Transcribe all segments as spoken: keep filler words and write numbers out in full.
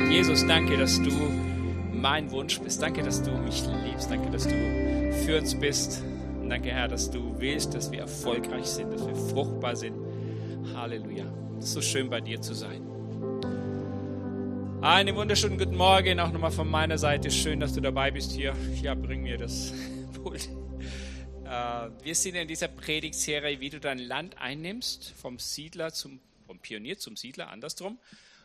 Jesus, danke, dass du mein Wunsch bist. Danke, dass du mich liebst. Danke, dass du für uns bist. Und danke, Herr, dass du willst, dass wir erfolgreich sind, dass wir fruchtbar sind. Halleluja. Es ist so schön, bei dir zu sein. Einen wunderschönen guten Morgen, auch nochmal von meiner Seite. Schön, dass du dabei bist hier. Ja, bring mir das Pult. Wir sind in dieser Predigtserie, wie du dein Land einnimmst, vom Siedler zum, vom Pionier zum Siedler, andersrum.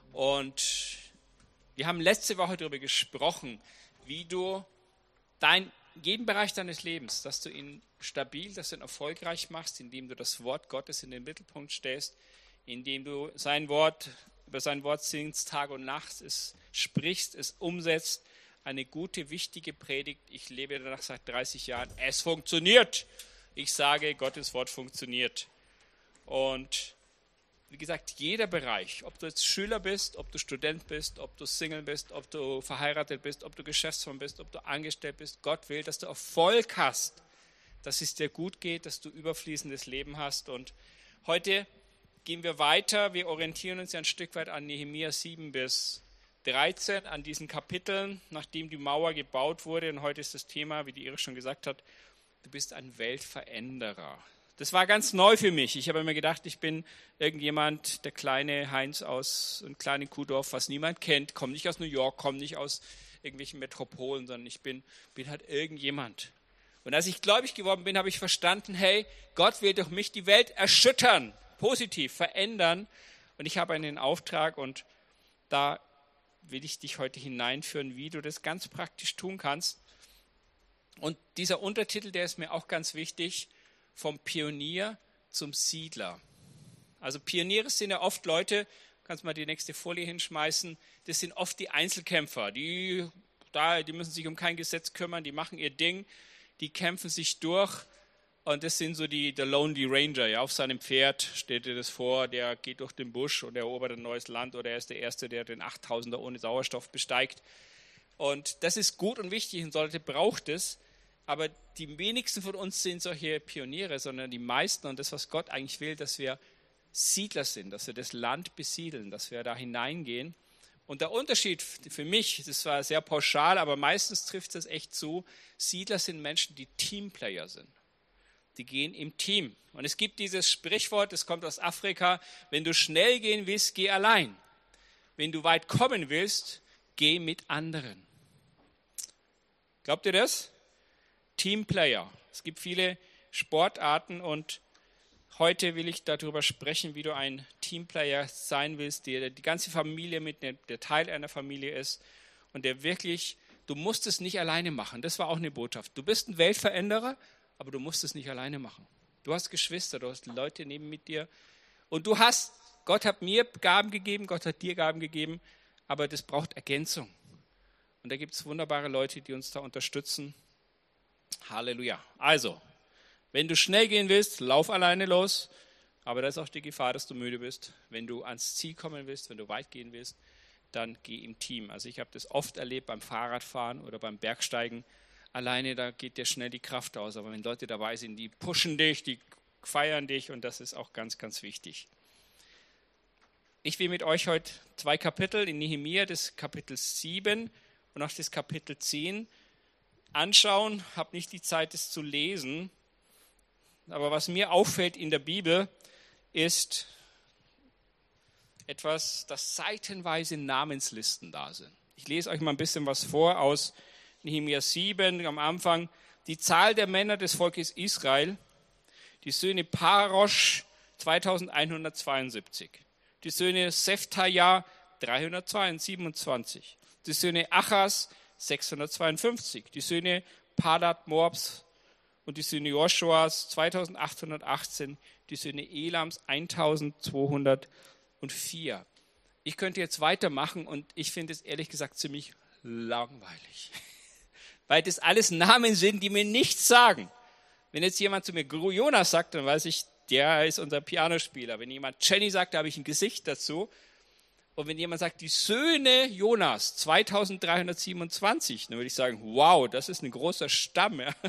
Und wir haben letzte Woche darüber gesprochen, wie du dein, jeden Bereich deines Lebens, dass du ihn stabil, dass du ihn erfolgreich machst, indem du das Wort Gottes in den Mittelpunkt stellst, indem du sein Wort, über sein Wort singst, Tag und Nacht, es sprichst, es umsetzt. Eine gute, wichtige Predigt. Ich lebe danach seit dreißig Jahren. Es funktioniert. Ich sage, Gottes Wort funktioniert. Und wie gesagt, jeder Bereich, ob du jetzt Schüler bist, ob du Student bist, ob du Single bist, ob du verheiratet bist, ob du Geschäftsmann bist, ob du angestellt bist, Gott will, dass du Erfolg hast, dass es dir gut geht, dass du überfließendes Leben hast. Und heute gehen wir weiter. Wir orientieren uns ja ein Stück weit an Nehemia sieben bis dreizehn, an diesen Kapiteln, nachdem die Mauer gebaut wurde. Und heute ist das Thema, wie die Iris schon gesagt hat, du bist ein Weltveränderer. Das war ganz neu für mich. Ich habe mir gedacht, ich bin irgendjemand, der kleine Heinz aus einem kleinen Kuhdorf, was niemand kennt, komme nicht aus New York, komme nicht aus irgendwelchen Metropolen, sondern ich bin, bin halt irgendjemand. Und als ich gläubig geworden bin, habe ich verstanden, hey, Gott will durch mich die Welt erschüttern, positiv verändern. Und ich habe einen Auftrag und da will ich dich heute hineinführen, wie du das ganz praktisch tun kannst. Und dieser Untertitel, der ist mir auch ganz wichtig, vom Pionier zum Siedler. Also Pioniere sind ja oft Leute, kannst mal die nächste Folie hinschmeißen, das sind oft die Einzelkämpfer, die, da, die müssen sich um kein Gesetz kümmern, die machen ihr Ding, die kämpfen sich durch. Und das sind so die der Lonely Ranger, ja, auf seinem Pferd, steht dir das vor, der geht durch den Busch und erobert ein neues Land oder er ist der Erste, der den achttausender ohne Sauerstoff besteigt. Und das ist gut und wichtig und sollte braucht es, aber die wenigsten von uns sind solche Pioniere, sondern die meisten und das, was Gott eigentlich will, dass wir Siedler sind, dass wir das Land besiedeln, dass wir da hineingehen. Und der Unterschied für mich, das war sehr pauschal, aber meistens trifft es echt zu, Siedler sind Menschen, die Teamplayer sind. Die gehen im Team. Und es gibt dieses Sprichwort, das kommt aus Afrika, wenn du schnell gehen willst, geh allein. Wenn du weit kommen willst, geh mit anderen. Glaubt ihr das? Teamplayer. Es gibt viele Sportarten und heute will ich darüber sprechen, wie du ein Teamplayer sein willst, der die ganze Familie mit, der Teil einer Familie ist und der wirklich, du musst es nicht alleine machen. Das war auch eine Botschaft. Du bist ein Weltveränderer, aber du musst es nicht alleine machen. Du hast Geschwister, du hast Leute neben mit dir. Und du hast, Gott hat mir Gaben gegeben, Gott hat dir Gaben gegeben, aber das braucht Ergänzung. Und da gibt es wunderbare Leute, die uns da unterstützen. Halleluja. Also, wenn du schnell gehen willst, lauf alleine los. Aber da ist auch die Gefahr, dass du müde bist. Wenn du ans Ziel kommen willst, wenn du weit gehen willst, dann geh im Team. Also ich habe das oft erlebt beim Fahrradfahren oder beim Bergsteigen. Alleine, da geht dir schnell die Kraft aus. Aber wenn Leute dabei sind, die pushen dich, die feiern dich und das ist auch ganz, ganz wichtig. Ich will mit euch heute zwei Kapitel in Nehemia, das Kapitel sieben und auch das Kapitel zehn anschauen. Ich habe nicht die Zeit, das zu lesen. Aber was mir auffällt in der Bibel, ist etwas, dass seitenweise Namenslisten da sind. Ich lese euch mal ein bisschen was vor aus Nehemia sieben, am Anfang, die Zahl der Männer des Volkes Israel, die Söhne Parosch zweitausendeinhundertzweiundsiebzig, die Söhne Seftaja dreihundertsiebenundzwanzig, die Söhne Achas sechshundertzweiundfünfzig, die Söhne Padat Moabs und die Söhne Joshuas zweitausendachthundertachtzehn, die Söhne Elams eintausendzweihundertvier. Ich könnte jetzt weitermachen und ich finde es ehrlich gesagt ziemlich langweilig. Weil das alles Namen sind, die mir nichts sagen. Wenn jetzt jemand zu mir Jonas sagt, dann weiß ich, der ist unser Pianospieler. Wenn jemand Jenny sagt, da habe ich ein Gesicht dazu. Und wenn jemand sagt, die Söhne Jonas, zweitausenddreihundertsiebenundzwanzig, dann würde ich sagen, wow, das ist ein großer Stamm. Ja.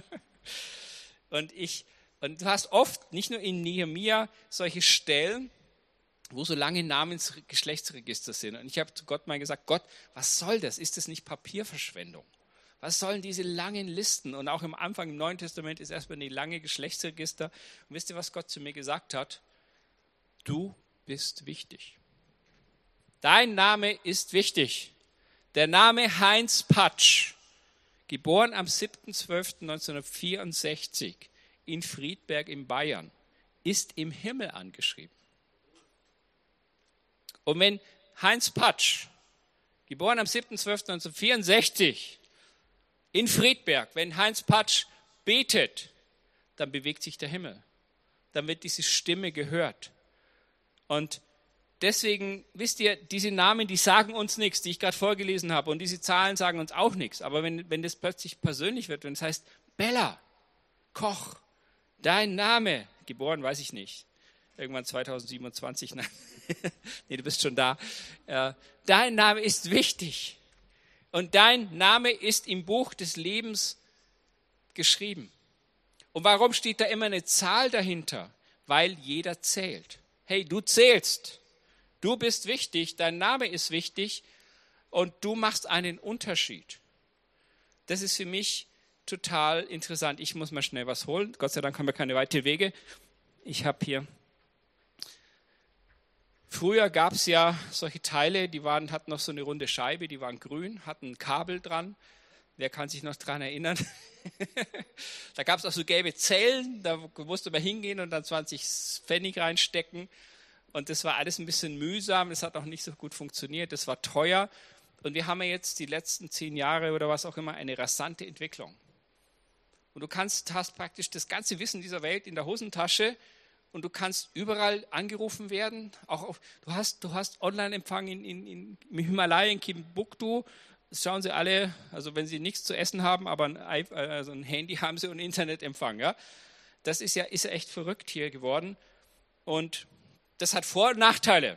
Und, ich, und du hast oft, nicht nur in Nehemia, solche Stellen, wo so lange Namensgeschlechtsregister sind. Und ich habe zu Gott mal gesagt, Gott, was soll das? Ist das nicht Papierverschwendung? Was sollen diese langen Listen? Und auch im Anfang im Neuen Testament ist erstmal eine lange Geschlechtsregister. Und wisst ihr, was Gott zu mir gesagt hat? Du bist wichtig. Dein Name ist wichtig. Der Name Heinz Patsch, geboren am siebter zwölfter neunzehnhundertvierundsechzig in Friedberg in Bayern, ist im Himmel angeschrieben. Und wenn Heinz Patsch, geboren am siebter zwölfter neunzehnhundertvierundsechzig in Friedberg, wenn Heinz Patsch betet, dann bewegt sich der Himmel. Dann wird diese Stimme gehört. Und deswegen, wisst ihr, diese Namen, die sagen uns nichts, die ich gerade vorgelesen habe. Und diese Zahlen sagen uns auch nichts. Aber wenn, wenn das plötzlich persönlich wird, wenn es heißt, Bella, Koch, dein Name, geboren, weiß ich nicht, irgendwann zweitausendsiebenundzwanzig, nein, nee, du bist schon da. Äh, dein Name ist wichtig. Und dein Name ist im Buch des Lebens geschrieben. Und warum steht da immer eine Zahl dahinter? Weil jeder zählt. Hey, du zählst. Du bist wichtig, dein Name ist wichtig und du machst einen Unterschied. Das ist für mich total interessant. Ich muss mal schnell was holen. Gott sei Dank haben wir keine weiteren Wege. Ich habe hier... Früher gab es ja solche Teile, die waren, hatten noch so eine runde Scheibe, die waren grün, hatten ein Kabel dran. Wer kann sich noch daran erinnern? Da gab es auch so gelbe Zellen, da musste man hingehen und dann zwanzig Pfennig reinstecken. Und das war alles ein bisschen mühsam, das hat auch nicht so gut funktioniert, das war teuer. Und wir haben ja jetzt die letzten zehn Jahre oder was auch immer eine rasante Entwicklung. Und du kannst, hast praktisch das ganze Wissen dieser Welt in der Hosentasche und du kannst überall angerufen werden. Auch auf, du hast, du hast Online-Empfang in, in, in, im Himalaya, in Timbuktu. Das schauen sie alle, also wenn sie nichts zu essen haben, aber ein, also ein Handy haben sie und Internetempfang. Ja? Das ist ja, ist ja echt verrückt hier geworden. Und das hat Vor- und Nachteile.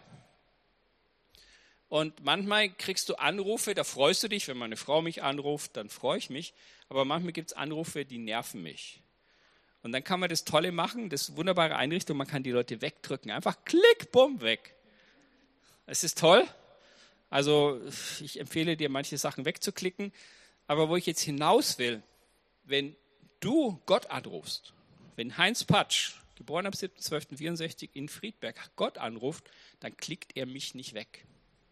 Und manchmal kriegst du Anrufe, da freust du dich, wenn meine Frau mich anruft, dann freue ich mich. Aber manchmal gibt es Anrufe, die nerven mich. Und dann kann man das Tolle machen, das wunderbare Einrichtung, man kann die Leute wegdrücken. Einfach klick, bumm, weg. Es ist toll. Also ich empfehle dir, manche Sachen wegzuklicken. Aber wo ich jetzt hinaus will, wenn du Gott anrufst, wenn Heinz Patsch, geboren am siebter zwölfter vierundsechzig in Friedberg, Gott anruft, dann klickt er mich nicht weg.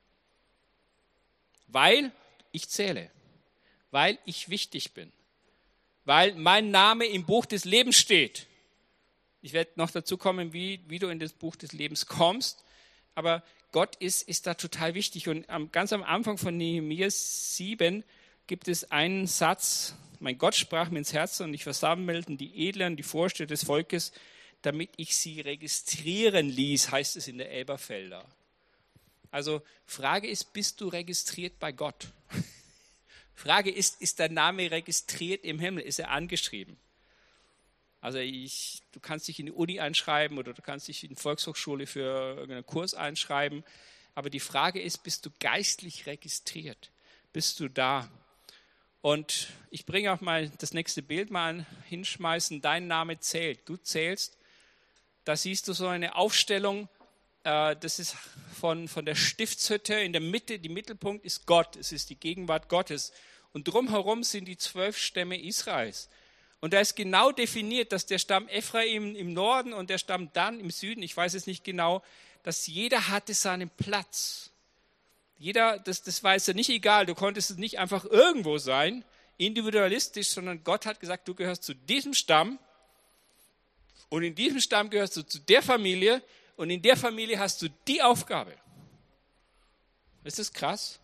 Weil ich zähle, weil ich wichtig bin, weil mein Name im Buch des Lebens steht. Ich werde noch dazu kommen, wie, wie du in das Buch des Lebens kommst, aber Gott ist, ist da total wichtig. Und am, ganz am Anfang von Nehemia sieben gibt es einen Satz, mein Gott sprach mir ins Herz und ich versammelten die Edlen, die Vorsteher des Volkes, damit ich sie registrieren ließ, heißt es in der Elberfelder. Also Frage ist, bist du registriert bei Gott? Frage ist, ist dein Name registriert im Himmel? Ist er angeschrieben? Also ich, du kannst dich in die Uni einschreiben oder du kannst dich in die Volkshochschule für irgendeinen Kurs einschreiben. Aber die Frage ist, bist du geistlich registriert? Bist du da? Und ich bringe auch mal das nächste Bild mal hinschmeißen. Dein Name zählt. Du zählst. Da siehst du so eine Aufstellung. Das ist von, von der Stiftshütte. In der Mitte, die Mittelpunkt ist Gott. Es ist die Gegenwart Gottes. Und drumherum sind die zwölf Stämme Israels. Und da ist genau definiert, dass der Stamm Ephraim im Norden und der Stamm Dan im Süden, ich weiß es nicht genau, dass jeder hatte seinen Platz. Jeder, das, das war jetzt ja nicht egal, du konntest nicht einfach irgendwo sein, individualistisch, sondern Gott hat gesagt, du gehörst zu diesem Stamm und in diesem Stamm gehörst du zu der Familie und in der Familie hast du die Aufgabe. Ist das krass?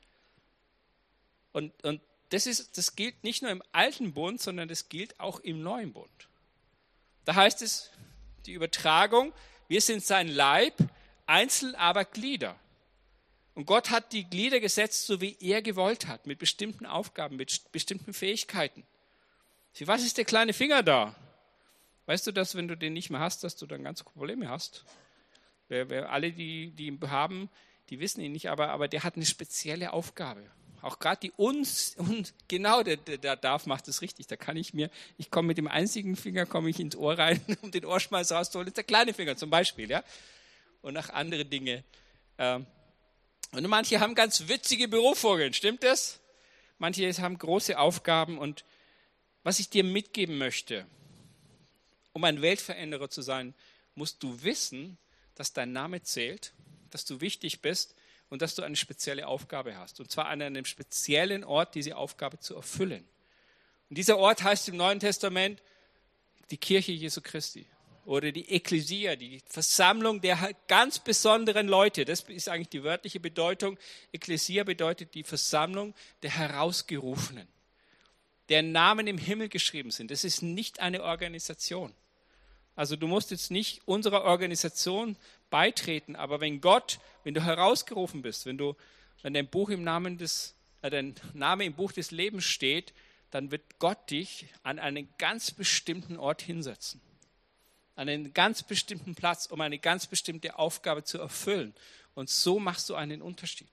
Und, und das, ist, das gilt nicht nur im alten Bund, sondern das gilt auch im neuen Bund. Da heißt es, die Übertragung, wir sind sein Leib, einzeln aber Glieder. Und Gott hat die Glieder gesetzt, so wie er gewollt hat, mit bestimmten Aufgaben, mit bestimmten Fähigkeiten. Für was ist der kleine Finger da? Weißt du, dass wenn du den nicht mehr hast, dass du dann ganz Probleme hast? Wer, wer, alle, die, die ihn haben, die wissen ihn nicht, aber, aber der hat eine spezielle Aufgabe. Auch gerade die uns, und genau, der, der, der darf, macht es richtig. Da kann ich mir, ich komme mit dem einzigen Finger, komme ich ins Ohr rein, um den Ohrschmalz rauszuholen, das ist der kleine Finger zum Beispiel, ja. und nach anderen Dingen. Und manche haben ganz witzige Berufungen, stimmt das? Manche haben große Aufgaben und was ich dir mitgeben möchte, um ein Weltveränderer zu sein, musst du wissen, dass dein Name zählt, dass du wichtig bist und dass du eine spezielle Aufgabe hast. Und zwar an einem speziellen Ort, diese Aufgabe zu erfüllen. Und dieser Ort heißt im Neuen Testament die Kirche Jesu Christi oder die Ekklesia, die Versammlung der ganz besonderen Leute. Das ist eigentlich die wörtliche Bedeutung. Ekklesia bedeutet die Versammlung der Herausgerufenen, deren Namen im Himmel geschrieben sind. Das ist nicht eine Organisation. Also du musst jetzt nicht unserer Organisation beitreten, aber wenn Gott, wenn du herausgerufen bist, wenn du, wenn dein Buch im Namen des, äh, dein Name im Buch des Lebens steht, dann wird Gott dich an einen ganz bestimmten Ort hinsetzen. An einen ganz bestimmten Platz, um eine ganz bestimmte Aufgabe zu erfüllen. Und so machst du einen Unterschied.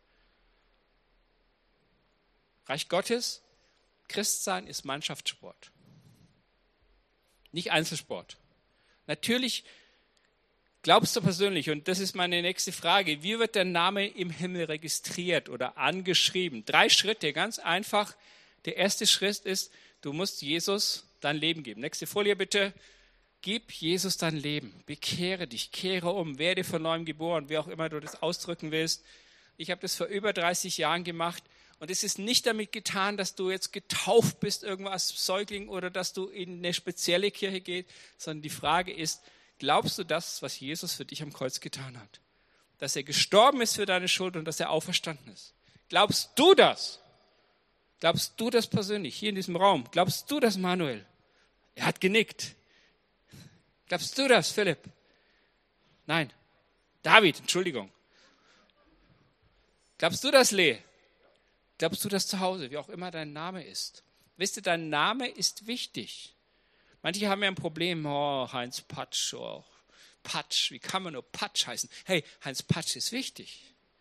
Reich Gottes, Christsein ist Mannschaftssport, nicht Einzelsport. Natürlich glaubst du persönlich, und das ist meine nächste Frage, wie wird dein Name im Himmel registriert oder angeschrieben? Drei Schritte, ganz einfach. Der erste Schritt ist, du musst Jesus dein Leben geben. Nächste Folie bitte. Gib Jesus dein Leben. Bekehre dich, kehre um, werde von neuem geboren, wie auch immer du das ausdrücken willst. Ich habe das vor über dreißig Jahren gemacht und es ist nicht damit getan, dass du jetzt getauft bist, irgendwo als Säugling oder dass du in eine spezielle Kirche gehst, sondern die Frage ist, glaubst du das, was Jesus für dich am Kreuz getan hat? Dass er gestorben ist für deine Schuld und dass er auferstanden ist. Glaubst du das? Glaubst du das persönlich, hier in diesem Raum? Glaubst du das, Manuel? Er hat genickt. Glaubst du das, Philipp? Nein. David, Entschuldigung. Glaubst du das, Lee? Glaubst du das zu Hause, wie auch immer dein Name ist? Wisst ihr, dein Name ist wichtig. Manche haben ja ein Problem, oh, Heinz Patsch, oh, Patsch, wie kann man nur Patsch heißen? Hey, Heinz Patsch ist wichtig.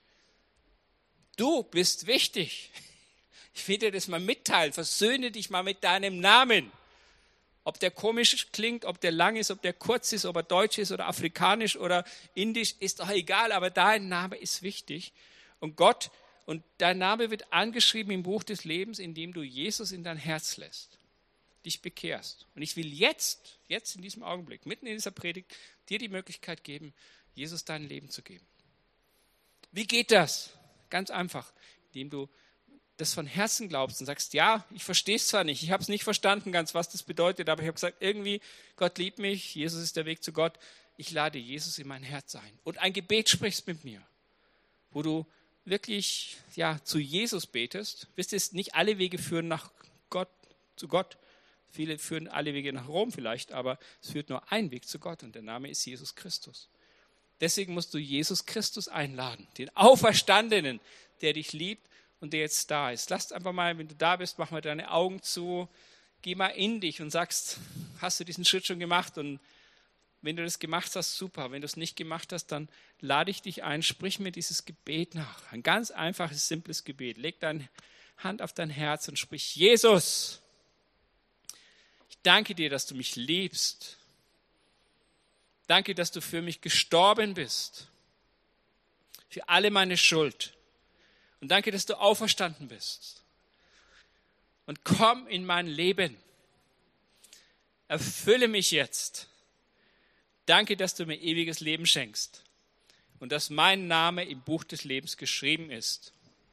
Du bist wichtig. Ich will dir das mal mitteilen. Versöhne dich mal mit deinem Namen. Ob der komisch klingt, ob der lang ist, ob der kurz ist, ob er deutsch ist oder afrikanisch oder indisch, ist doch egal. Aber dein Name ist wichtig. Und Gott, und dein Name wird angeschrieben im Buch des Lebens, indem du Jesus in dein Herz lässt, dich bekehrst. Und ich will jetzt, jetzt in diesem Augenblick, mitten in dieser Predigt, dir die Möglichkeit geben, Jesus dein Leben zu geben. Wie geht das? Ganz einfach, indem du das von Herzen glaubst und sagst, ja, ich verstehe es zwar nicht, ich habe es nicht verstanden ganz, was das bedeutet, aber ich habe gesagt, irgendwie, Gott liebt mich, Jesus ist der Weg zu Gott, ich lade Jesus in mein Herz ein. Und ein Gebet sprichst mit mir, wo du wirklich ja, zu Jesus betest. Wisst ihr, nicht alle Wege führen nach Gott, zu Gott. Viele führen alle Wege nach Rom vielleicht, aber es führt nur ein Weg zu Gott und der Name ist Jesus Christus. Deswegen musst du Jesus Christus einladen, den Auferstandenen, der dich liebt und der jetzt da ist. Lass einfach mal, wenn du da bist, mach mal deine Augen zu, geh mal in dich und sagst, hast du diesen Schritt schon gemacht? Und wenn du das gemacht hast, super. Wenn du es nicht gemacht hast, dann lade ich dich ein, sprich mir dieses Gebet nach. Ein ganz einfaches, simples Gebet. Leg deine Hand auf dein Herz und sprich, Jesus, ich danke dir, dass du mich liebst. Danke, dass du für mich gestorben bist. Für alle meine Schuld. Und danke, dass du auferstanden bist. Und komm in mein Leben. Erfülle mich jetzt. Danke, dass du mir ewiges Leben schenkst. Und dass mein Name im Buch des Lebens geschrieben ist.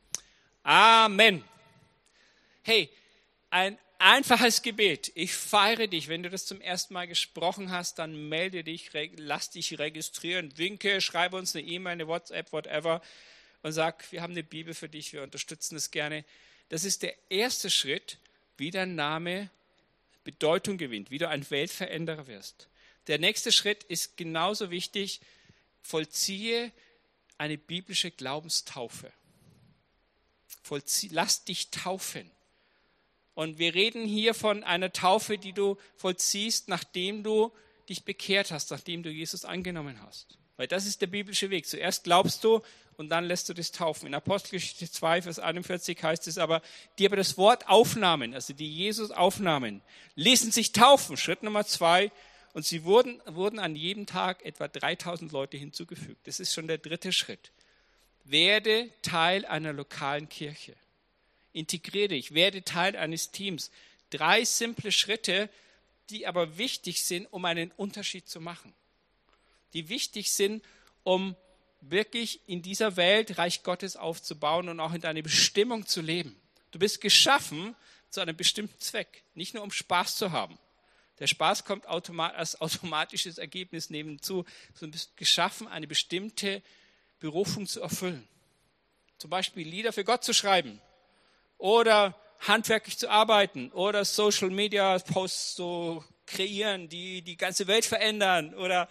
Amen. Hey, ein einfaches Gebet. Ich feiere dich. Wenn du das zum ersten Mal gesprochen hast, dann melde dich, lass dich registrieren, winke, schreibe uns eine E-Mail, eine WhatsApp, whatever und sag, wir haben eine Bibel für dich, wir unterstützen es gerne. Das ist der erste Schritt, wie dein Name Bedeutung gewinnt, wie du ein Weltveränderer wirst. Der nächste Schritt ist genauso wichtig, vollziehe eine biblische Glaubenstaufe. Vollzie- lass dich taufen. Und wir reden hier von einer Taufe, die du vollziehst, nachdem du dich bekehrt hast, nachdem du Jesus angenommen hast. Weil das ist der biblische Weg. Zuerst glaubst du und dann lässt du dich taufen. In Apostelgeschichte zwei, Vers einundvierzig heißt es aber, die aber das Wort aufnahmen, also die Jesus aufnahmen, ließen sich taufen. Schritt Nummer zwei. Und sie wurden, wurden an jedem Tag etwa dreitausend Leute hinzugefügt. Das ist schon der dritte Schritt. Werde Teil einer lokalen Kirche. Integriere dich, werde Teil eines Teams. Drei simple Schritte, die aber wichtig sind, um einen Unterschied zu machen. Die wichtig sind, um wirklich in dieser Welt Reich Gottes aufzubauen und auch in deiner Bestimmung zu leben. Du bist geschaffen zu einem bestimmten Zweck, nicht nur um Spaß zu haben. Der Spaß kommt automat- als automatisches Ergebnis nebenzu, sondern du bist geschaffen, eine bestimmte Berufung zu erfüllen. Zum Beispiel Lieder für Gott zu schreiben oder handwerklich zu arbeiten oder Social Media Posts zu kreieren, die die ganze Welt verändern oder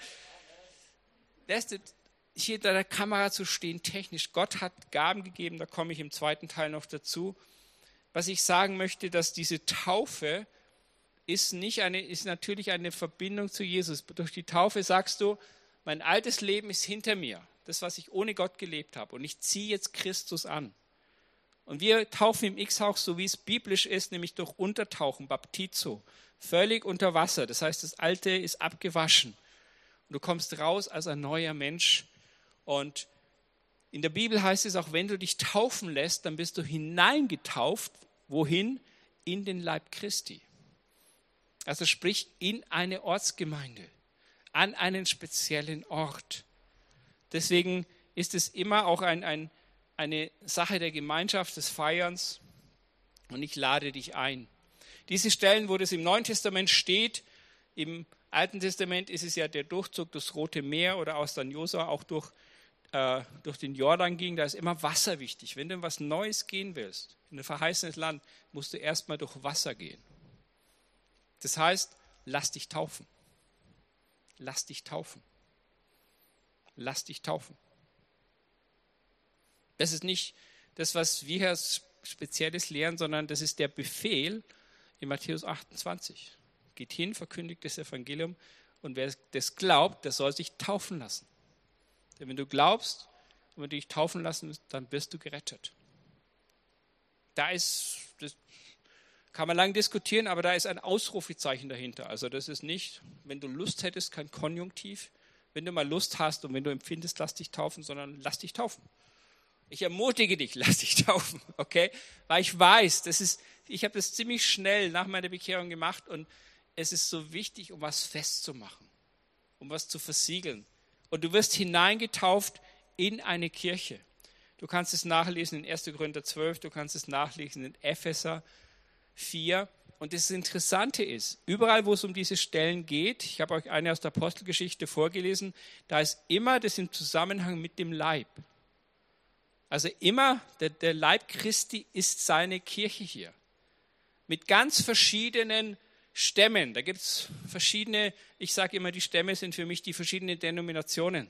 hier hinter der Kamera zu stehen, technisch. Gott hat Gaben gegeben, da komme ich im zweiten Teil noch dazu. Was ich sagen möchte, dass diese Taufe ist, nicht eine, ist natürlich eine Verbindung zu Jesus. Durch die Taufe sagst du, mein altes Leben ist hinter mir, das, was ich ohne Gott gelebt habe. Und ich ziehe jetzt Christus an. Und wir taufen im X-Hauch, so wie es biblisch ist, nämlich durch Untertauchen, Baptizo, völlig unter Wasser. Das heißt, das Alte ist abgewaschen. Und du kommst raus als ein neuer Mensch. Und in der Bibel heißt es auch, wenn du dich taufen lässt, dann bist du hineingetauft. Wohin? In den Leib Christi. Also sprich in eine Ortsgemeinde, an einen speziellen Ort. Deswegen ist es immer auch ein, ein, eine Sache der Gemeinschaft, des Feierns. Und ich lade dich ein. Diese Stellen, wo das im Neuen Testament steht, im Alten Testament ist es ja der Durchzug durchs Rote Meer oder aus dann Josua auch durch, äh, durch den Jordan ging. Da ist immer Wasser wichtig. Wenn du in was Neues gehen willst, in ein verheißenes Land, musst du erstmal durch Wasser gehen. Das heißt, lass dich taufen. Lass dich taufen. Lass dich taufen. Das ist nicht das, was wir hier Spezielles lehren, sondern das ist der Befehl in Matthäus achtundzwanzig. Geht hin, verkündigt das Evangelium und wer das glaubt, der soll sich taufen lassen. Denn wenn du glaubst und wenn du dich taufen lassen willst, dann wirst du gerettet. Da ist, das kann man lange diskutieren, aber da ist ein Ausrufezeichen dahinter. Also das ist nicht, wenn du Lust hättest, kein Konjunktiv. Wenn du mal Lust hast und wenn du empfindest, lass dich taufen, sondern lass dich taufen. Ich ermutige dich, lass dich taufen, okay? Weil ich weiß, das ist, ich habe das ziemlich schnell nach meiner Bekehrung gemacht und es ist so wichtig, um was festzumachen, um was zu versiegeln. Und du wirst hineingetauft in eine Kirche. Du kannst es nachlesen in erster Korinther zwölf, du kannst es nachlesen in Epheser vier. Und das Interessante ist, überall, wo es um diese Stellen geht, ich habe euch eine aus der Apostelgeschichte vorgelesen, da ist immer das im Zusammenhang mit dem Leib. Also immer, der, der Leib Christi ist seine Kirche hier. Mit ganz verschiedenen Stämmen. Da gibt es verschiedene, ich sage immer, die Stämme sind für mich die verschiedenen Denominationen.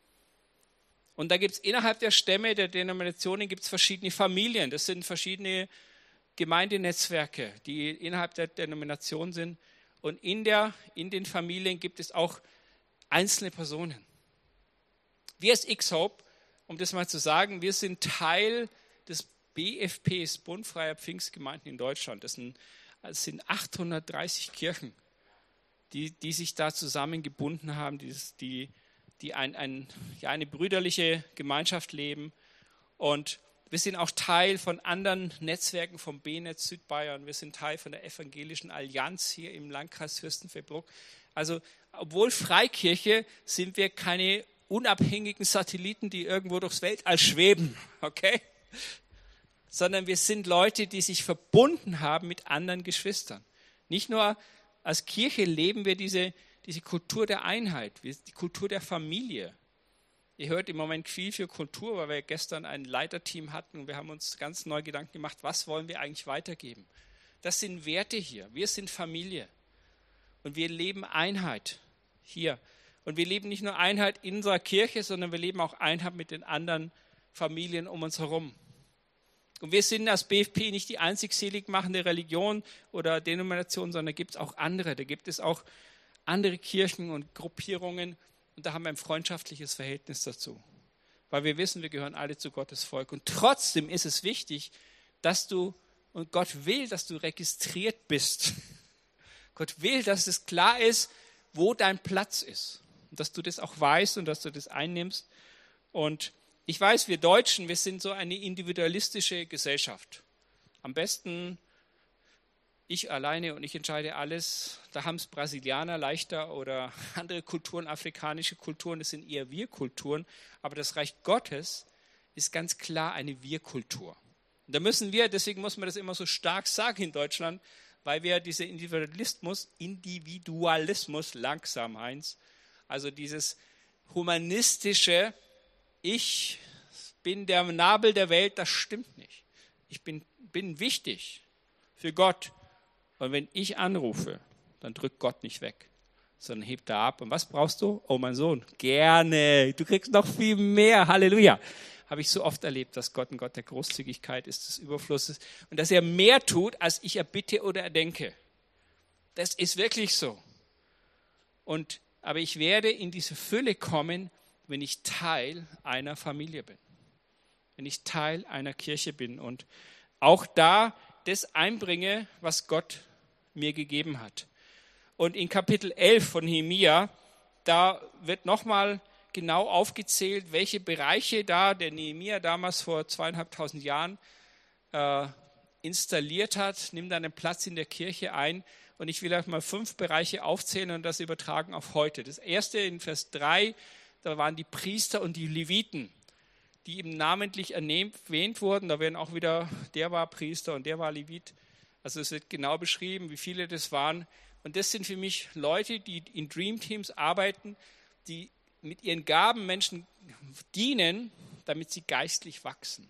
Und da gibt es innerhalb der Stämme, der Denominationen, gibt es verschiedene Familien. Das sind verschiedene Gemeindenetzwerke, die innerhalb der Denomination sind. Und in, der, in den Familien gibt es auch einzelne Personen. Wir als X-Hope, um das mal zu sagen, wir sind Teil des B F Ps, Bund Freier Pfingstgemeinden in Deutschland. Das sind, das sind achthundertdreißig Kirchen, die, die sich da zusammengebunden haben, die, die, die ein, ein, ja, eine brüderliche Gemeinschaft leben. Und wir sind auch Teil von anderen Netzwerken vom B-Netz Südbayern. Wir sind Teil von der Evangelischen Allianz hier im Landkreis Fürstenfeldbruck. Also, obwohl Freikirche, sind wir keine unabhängigen Satelliten, die irgendwo durchs Weltall schweben, okay? Sondern wir sind Leute, die sich verbunden haben mit anderen Geschwistern. Nicht nur als Kirche leben wir diese, diese Kultur der Einheit, die Kultur der Familie. Ihr hört im Moment viel für Kultur, weil wir gestern ein Leiterteam hatten und wir haben uns ganz neu Gedanken gemacht, was wollen wir eigentlich weitergeben? Das sind Werte hier. Wir sind Familie und wir leben Einheit hier. Und wir leben nicht nur Einheit in unserer Kirche, sondern wir leben auch Einheit mit den anderen Familien um uns herum. Und wir sind als B F P nicht die einzig selig machende Religion oder Denomination, sondern da gibt es auch andere. Da gibt es auch andere Kirchen und Gruppierungen und da haben wir ein freundschaftliches Verhältnis dazu. Weil wir wissen, wir gehören alle zu Gottes Volk. Und trotzdem ist es wichtig, dass du, und Gott will, dass du registriert bist. Gott will, dass es klar ist, wo dein Platz ist. Und dass du das auch weißt und dass du das einnimmst. Und ich weiß, wir Deutschen, wir sind so eine individualistische Gesellschaft. Am besten ich alleine und ich entscheide alles. Da haben es Brasilianer leichter oder andere Kulturen, afrikanische Kulturen, das sind eher Wir-Kulturen. Aber das Reich Gottes ist ganz klar eine Wir-Kultur. Und da müssen wir, deswegen muss man das immer so stark sagen in Deutschland, weil wir diese Individualismus, Individualismus, langsam Heinz, also dieses humanistische, ich bin der Nabel der Welt, das stimmt nicht. Ich bin, bin wichtig für Gott. Und wenn ich anrufe, dann drückt Gott nicht weg, sondern hebt er ab. Und was brauchst du? Oh, mein Sohn, gerne. Du kriegst noch viel mehr. Halleluja. Habe ich so oft erlebt, dass Gott ein Gott der Großzügigkeit ist, des Überflusses. Und dass er mehr tut, als ich erbitte oder erdenke. Das ist wirklich so. Und, aber ich werde in diese Fülle kommen, wenn ich Teil einer Familie bin. Wenn ich Teil einer Kirche bin. Und auch da das einbringe, was Gott mir gegeben hat. Und in Kapitel elf von Nehemia, da wird nochmal genau aufgezählt, welche Bereiche da der Nehemia damals vor zweieinhalbtausend Jahren äh, installiert hat. Nimm dann einen Platz in der Kirche ein. Und ich will euch mal fünf Bereiche aufzählen und das übertragen auf heute. Das erste in Vers drei, da waren die Priester und die Leviten, die eben namentlich erwähnt wurden. Da werden auch wieder, der war Priester und der war Levit. Also es wird genau beschrieben, wie viele das waren. Und das sind für mich Leute, die in Dream Teams arbeiten, die mit ihren Gaben Menschen dienen, damit sie geistlich wachsen.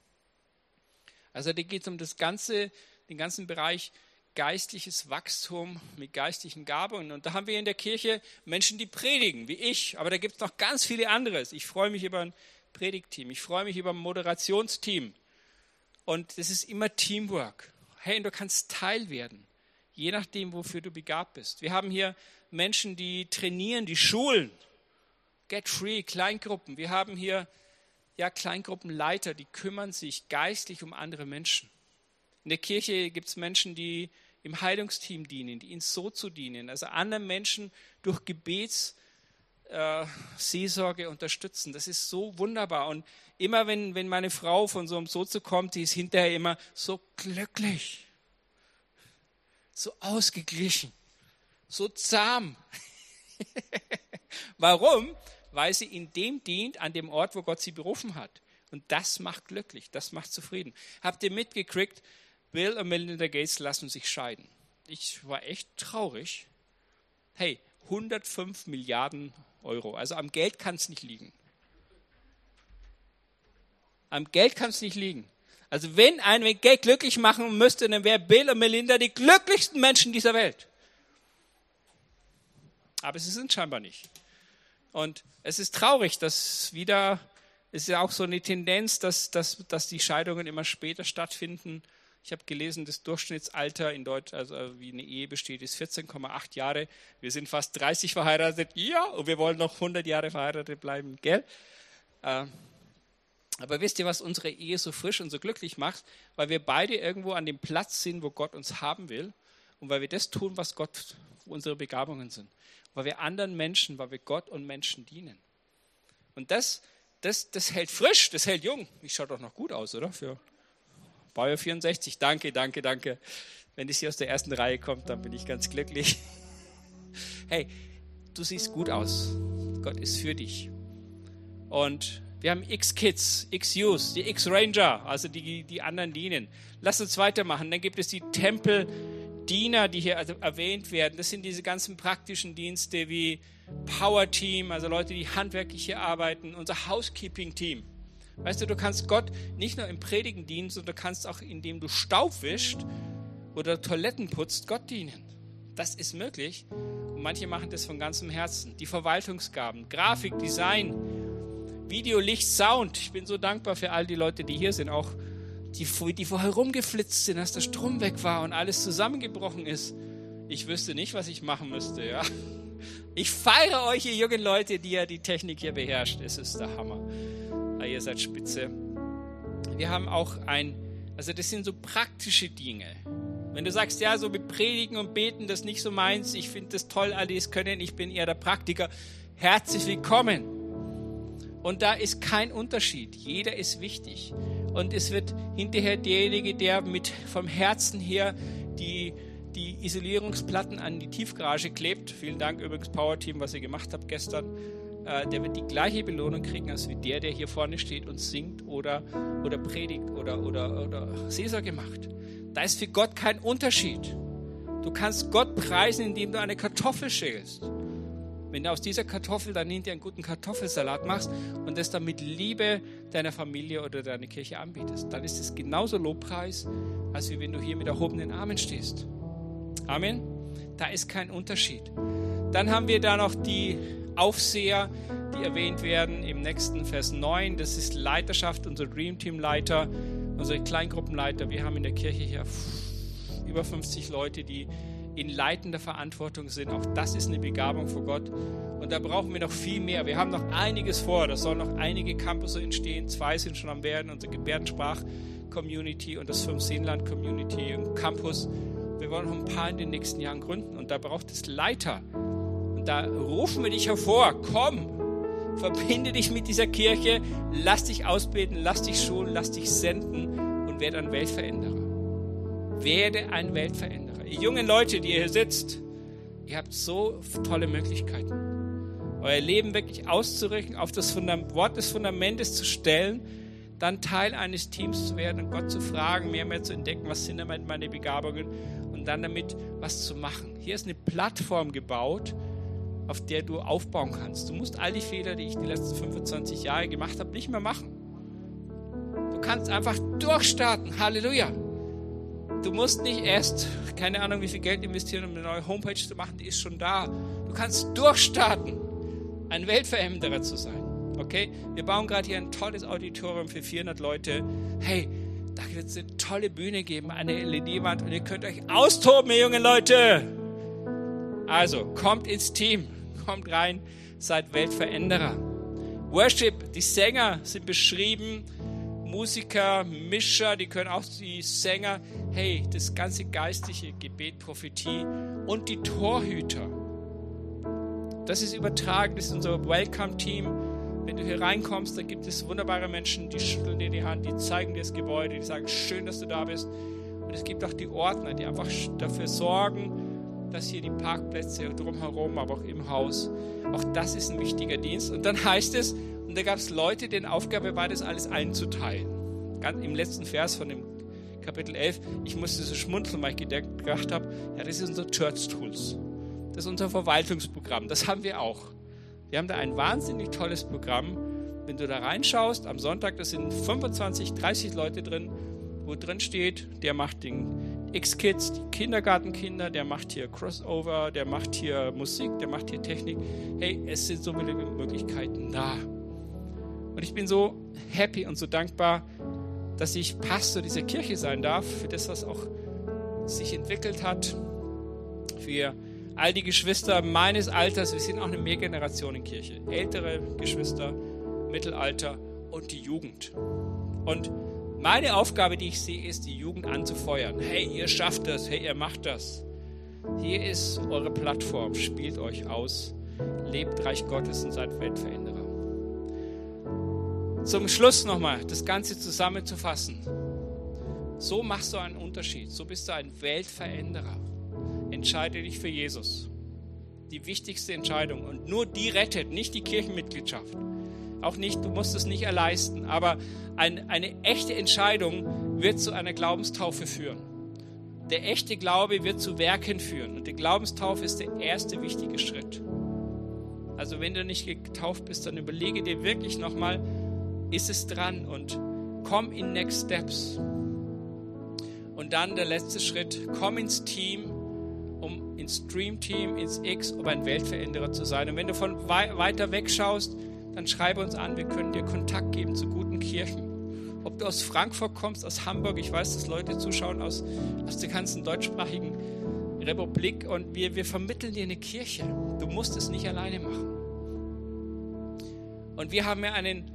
Also da geht es um das ganze, den ganzen Bereich geistliches Wachstum mit geistlichen Gaben. Und da haben wir in der Kirche Menschen, die predigen, wie ich. Aber da gibt es noch ganz viele anderes. Ich freue mich über ein Predigtteam. Ich freue mich über ein Moderationsteam. Und das ist immer Teamwork. Hey, und du kannst Teil werden, je nachdem, wofür du begabt bist. Wir haben hier Menschen, die trainieren, die schulen. Get Free, Kleingruppen. Wir haben hier ja, Kleingruppenleiter, die kümmern sich geistlich um andere Menschen. In der Kirche gibt es Menschen, die im Heilungsteam dienen, die ihnen so zu dienen, also anderen Menschen durch Gebets Äh, Seelsorge unterstützen. Das ist so wunderbar. Und immer, wenn, wenn meine Frau von so einem Sozo kommt, die ist hinterher immer so glücklich, so ausgeglichen, so zahm. Warum? Weil sie in dem dient, an dem Ort, wo Gott sie berufen hat. Und das macht glücklich, das macht zufrieden. Habt ihr mitgekriegt, Bill und Melinda Gates lassen sich scheiden. Ich war echt traurig. Hey, hundertfünf Milliarden Euro. Also am Geld kann es nicht liegen. Am Geld kann es nicht liegen. Also wenn ein Geld glücklich machen müsste, dann wäre Bill und Melinda die glücklichsten Menschen dieser Welt. Aber sie sind scheinbar nicht. Und es ist traurig, dass wieder, es ist ja auch so eine Tendenz, dass, dass, dass die Scheidungen immer später stattfinden. Ich habe gelesen, das Durchschnittsalter in Deutschland, also wie eine Ehe besteht, ist vierzehn Komma acht Jahre. Wir sind fast dreißig verheiratet, ja, und wir wollen noch hundert Jahre verheiratet bleiben, gell? Aber wisst ihr, was unsere Ehe so frisch und so glücklich macht? Weil wir beide irgendwo an dem Platz sind, wo Gott uns haben will und weil wir das tun, was Gott, wo unsere Begabungen sind. Weil wir anderen Menschen, weil wir Gott und Menschen dienen. Und das, das, das hält frisch, das hält jung. Ich schaue doch noch gut aus, oder? Für Baujahr vierundsechzig, danke, danke, danke. Wenn das hier aus der ersten Reihe kommt, dann bin ich ganz glücklich. Hey, du siehst gut aus. Gott ist für dich. Und wir haben X-Kids, X-Youth, die X-Ranger, also die, die anderen dienen. Lass uns weitermachen. Dann gibt es die Tempeldiener, die hier also erwähnt werden. Das sind diese ganzen praktischen Dienste wie Power-Team, also Leute, die handwerklich hier arbeiten, unser Housekeeping-Team. Weißt du, du kannst Gott nicht nur im Predigen dienen, sondern du kannst auch, indem du Staub wischst oder Toiletten putzt, Gott dienen. Das ist möglich. Und manche machen das von ganzem Herzen. Die Verwaltungsgaben, Grafik, Design, Video, Licht, Sound. Ich bin so dankbar für all die Leute, die hier sind, auch die, die vorher rumgeflitzt sind, als der Strom weg war und alles zusammengebrochen ist. Ich wüsste nicht, was ich machen müsste. Ja. Ich feiere euch, ihr jungen Leute, die ja die Technik hier beherrscht. Es ist der Hammer. Ihr seid spitze. Wir haben auch ein, also das sind so praktische Dinge. Wenn du sagst, ja, so mit Predigen und Beten, das ist nicht so meins, ich finde das toll, alle die es können, ich bin eher der Praktiker, herzlich willkommen. Und da ist kein Unterschied, jeder ist wichtig. Und es wird hinterher derjenige, der mit vom Herzen her die, die Isolierungsplatten an die Tiefgarage klebt, vielen Dank übrigens Power-Team, was ihr gemacht habt gestern, äh, der wird die gleiche Belohnung kriegen, als wie der, der hier vorne steht und singt oder, oder predigt oder, oder, oder Seelsorge macht. Da ist für Gott kein Unterschied. Du kannst Gott preisen, indem du eine Kartoffel schälst. Wenn du aus dieser Kartoffel dann hinterher einen guten Kartoffelsalat machst und das dann mit Liebe deiner Familie oder deiner Kirche anbietest, dann ist es genauso Lobpreis, als wie wenn du hier mit erhobenen Armen stehst. Amen. Da ist kein Unterschied. Dann haben wir da noch die Aufseher, die erwähnt werden im nächsten Vers neun. Das ist Leiterschaft, unser Dreamteam-Leiter, unsere Kleingruppenleiter. Wir haben in der Kirche hier über fünfzig Leute, die in leitender Verantwortung sind. Auch das ist eine Begabung vor Gott. Und da brauchen wir noch viel mehr. Wir haben noch einiges vor. Da sollen noch einige Campus entstehen. Zwei sind schon am Werden. Unsere Gebärdensprach-Community und das Fünf-Seenland-Community und Campus. Wir wollen noch ein paar in den nächsten Jahren gründen. Und da braucht es Leiter. Und da rufen wir dich hervor. Komm, verbinde dich mit dieser Kirche. Lass dich ausbilden, lass dich schulen, lass dich senden und werde ein Weltveränderer. Werde ein Weltveränderer. Ihr jungen Leute, die ihr hier sitzt, ihr habt so tolle Möglichkeiten. Euer Leben wirklich auszurichten, auf das Fundament, Wort des Fundamentes zu stellen, dann Teil eines Teams zu werden und Gott zu fragen, mehr und mehr zu entdecken, was sind damit meine Begabungen und dann damit was zu machen. Hier ist eine Plattform gebaut, auf der du aufbauen kannst. Du musst all die Fehler, die ich die letzten fünfundzwanzig Jahre gemacht habe, nicht mehr machen. Du kannst einfach durchstarten. Halleluja. Du musst nicht erst, keine Ahnung, wie viel Geld investieren, um eine neue Homepage zu machen, die ist schon da. Du kannst durchstarten, ein Weltveränderer zu sein. Okay? Wir bauen gerade hier ein tolles Auditorium für vierhundert Leute. Hey, da wird es eine tolle Bühne geben, eine L E D-Wand und ihr könnt euch austoben, ihr jungen Leute. Also, kommt ins Team, kommt rein, seid Weltveränderer. Worship, die Sänger sind beschrieben, Musiker, Mischer, die können auch die Sänger, hey, das ganze geistliche Gebet, Prophetie und die Torhüter. Das ist übertragen, das ist unser Welcome-Team. Wenn du hier reinkommst, dann gibt es wunderbare Menschen, die schütteln dir die Hand, die zeigen dir das Gebäude, die sagen, schön, dass du da bist. Und es gibt auch die Ordner, die einfach dafür sorgen, dass hier die Parkplätze drumherum, aber auch im Haus, auch das ist ein wichtiger Dienst. Und dann heißt es, und da gab es Leute, deren Aufgabe war, das alles einzuteilen. Ganz im letzten Vers von dem Kapitel elf, ich musste so schmunzeln, weil ich gedacht habe, ja, das ist unser Church Tools. Das ist unser Verwaltungsprogramm. Das haben wir auch. Wir haben da ein wahnsinnig tolles Programm. Wenn du da reinschaust, am Sonntag, da sind fünfundzwanzig, dreißig Leute drin, wo drin steht, der macht den X-Kids, die Kindergartenkinder, der macht hier Crossover, der macht hier Musik, der macht hier Technik. Hey, es sind so viele Möglichkeiten da. Und ich bin so happy und so dankbar, dass ich Pastor dieser Kirche sein darf, für das, was auch sich entwickelt hat, für all die Geschwister meines Alters. Wir sind auch eine Mehrgenerationenkirche. Ältere Geschwister, Mittelalter und die Jugend. Und meine Aufgabe, die ich sehe, ist, die Jugend anzufeuern. Hey, ihr schafft das. Hey, ihr macht das. Hier ist eure Plattform. Spielt euch aus. Lebt Reich Gottes und seid Weltveränderer. Zum Schluss nochmal, das Ganze zusammenzufassen. So machst du einen Unterschied. So bist du ein Weltveränderer. Entscheide dich für Jesus. Die wichtigste Entscheidung. Und nur die rettet, nicht die Kirchenmitgliedschaft. Auch nicht, du musst es nicht erleisten. Aber ein, eine echte Entscheidung wird zu einer Glaubenstaufe führen. Der echte Glaube wird zu Werken führen. Und die Glaubenstaufe ist der erste wichtige Schritt. Also wenn du nicht getauft bist, dann überlege dir wirklich nochmal, ist es dran und komm in Next Steps. Und dann der letzte Schritt, komm ins Team, um ins Dream Team, ins X, um ein Weltveränderer zu sein. Und wenn du von wei- weiter weg schaust, dann schreibe uns an, wir können dir Kontakt geben zu guten Kirchen. Ob du aus Frankfurt kommst, aus Hamburg, ich weiß, dass Leute zuschauen aus, aus der ganzen deutschsprachigen Republik und wir, wir vermitteln dir eine Kirche. Du musst es nicht alleine machen. Und wir haben ja einen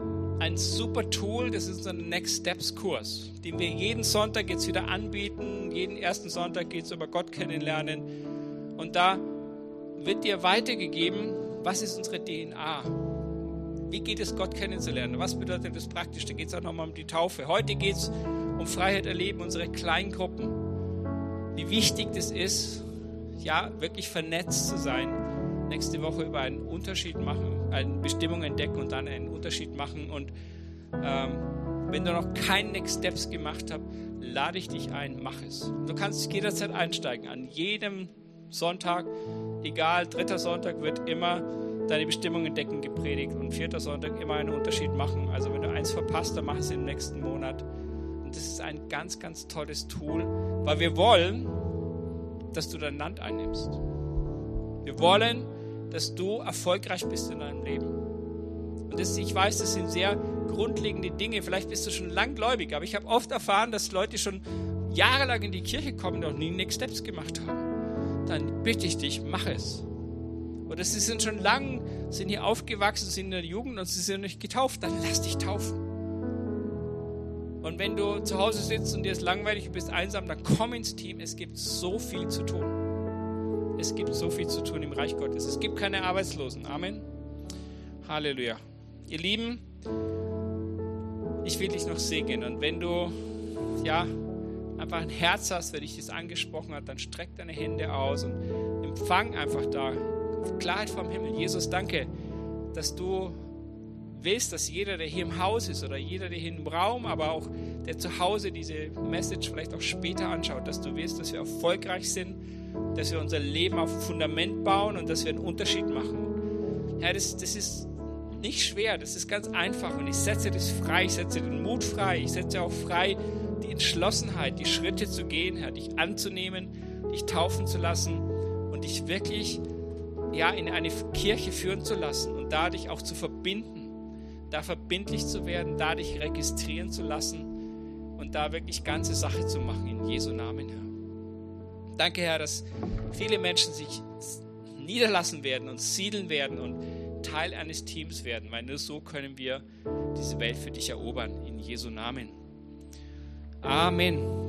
ein super Tool, das ist unser Next Steps Kurs, den wir jeden Sonntag jetzt wieder anbieten. Jeden ersten Sonntag geht es über Gott kennenlernen. Und da wird dir weitergegeben, was ist unsere D N A? Wie geht es, Gott kennenzulernen? Was bedeutet das praktisch? Da geht es auch nochmal um die Taufe. Heute geht es um Freiheit erleben, unsere Kleingruppen. Wie wichtig das ist, ja, wirklich vernetzt zu sein. Nächste Woche über einen Unterschied machen, eine Bestimmung entdecken und dann einen Unterschied machen. Und ähm, wenn du noch keine Next Steps gemacht hast, lade ich dich ein, mach es. Du kannst jederzeit einsteigen. An jedem Sonntag, egal, dritter Sonntag wird immer deine Bestimmung entdecken gepredigt und vierter Sonntag immer einen Unterschied machen. Also wenn du eins verpasst, dann mach es im nächsten Monat. Und das ist ein ganz, ganz tolles Tool, weil wir wollen, dass du dein Land einnimmst. Wir wollen, dass du erfolgreich bist in deinem Leben. Und das, ich weiß, das sind sehr grundlegende Dinge. Vielleicht bist du schon langgläubig, aber ich habe oft erfahren, dass Leute schon jahrelang in die Kirche kommen und noch nie Next Steps gemacht haben. Dann bitte ich dich, mach es. Oder sie sind schon lang, sind hier aufgewachsen, sind in der Jugend und sie sind nicht getauft, dann lass dich taufen. Und wenn du zu Hause sitzt und dir ist langweilig und bist einsam, dann komm ins Team. Es gibt so viel zu tun. Es gibt so viel zu tun im Reich Gottes. Es gibt keine Arbeitslosen. Amen. Halleluja. Ihr Lieben, ich will dich noch segnen. Und wenn du ja einfach ein Herz hast, wenn dich das angesprochen hat, dann streck deine Hände aus und empfang einfach da Klarheit vom Himmel. Jesus, danke, dass du willst, dass jeder, der hier im Haus ist oder jeder, der hier im Raum, aber auch der zu Hause diese Message vielleicht auch später anschaut, dass du willst, dass wir erfolgreich sind, dass wir unser Leben auf Fundament bauen und dass wir einen Unterschied machen. Ja, das, das ist nicht schwer, das ist ganz einfach und ich setze das frei, ich setze den Mut frei, ich setze auch frei die Entschlossenheit, die Schritte zu gehen, Herr, dich anzunehmen, dich taufen zu lassen und dich wirklich ja, in eine Kirche führen zu lassen und da dich auch zu verbinden, da verbindlich zu werden, da dich registrieren zu lassen und da wirklich ganze Sache zu machen in Jesu Namen, Herr. Danke, Herr, dass viele Menschen sich niederlassen werden und siedeln werden und Teil eines Teams werden, weil nur so können wir diese Welt für dich erobern, in Jesu Namen. Amen.